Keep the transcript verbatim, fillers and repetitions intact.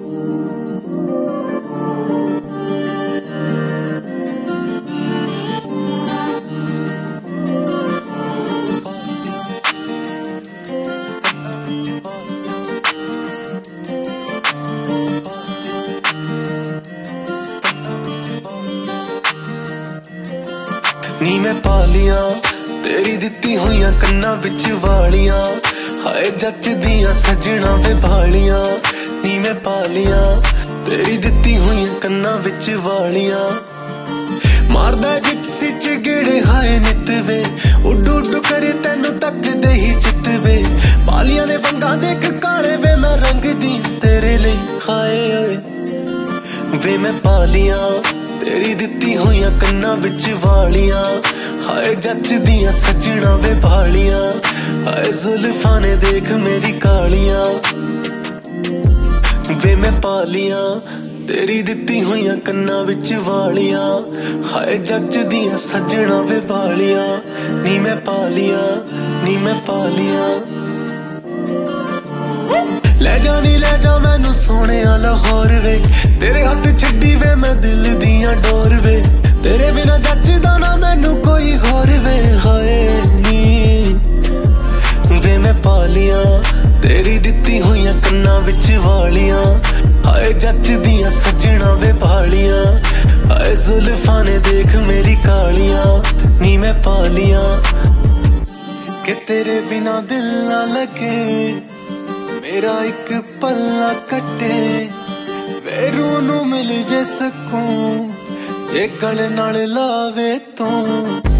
नी मैं पा लिया तेरी दित्ती हुई कन्ना विच वालियां, हाय जचदियां सजना वे भालियां। नी मैं पा लिया तेरी दित्ती हुई कन्ना विच वालियां, मारदा जिप्सी च गेड़े हाय नित वे, उड उड करे तैनू तकदे ही चित वे। बालियां ने बंगा देख काले वे मैं रंग दी तेरे लिए हाय वे मैं पा लिया तेरी दित्ती हुई कन्ना विच वालियां, हाय जचदियां सजना वे भालियां। हाय जुल्फां ने देख मेरी कालियां वे मैं पा लिया तेरी दित्ती हुई कन्ना विच वालियां, हाय जचदियां सजना वे भालियां। नी मैं पा लिया नी मैं पा लिया ले जा नी ले जा मैनू सोने लाहौर वे, तेरे हाथ छड्डी वे मैं दिल दियां डोर वे। तेरे बिना जचदा ना मैनू कोई होर वे, हाय नी वे मैं पा लिया तेरी दित्ती हुई कन्ना विच वालियां, हाय जचदियां सजना वे भालियां। हाय जुल्फां ने देख मेरी कालियां नी मैं पा लिया कि तेरे बिना दिल ना लगे मेरा एक पल्ला कटे। वे रूह नू मिल जे सकूं जे गल नाल लावे तू।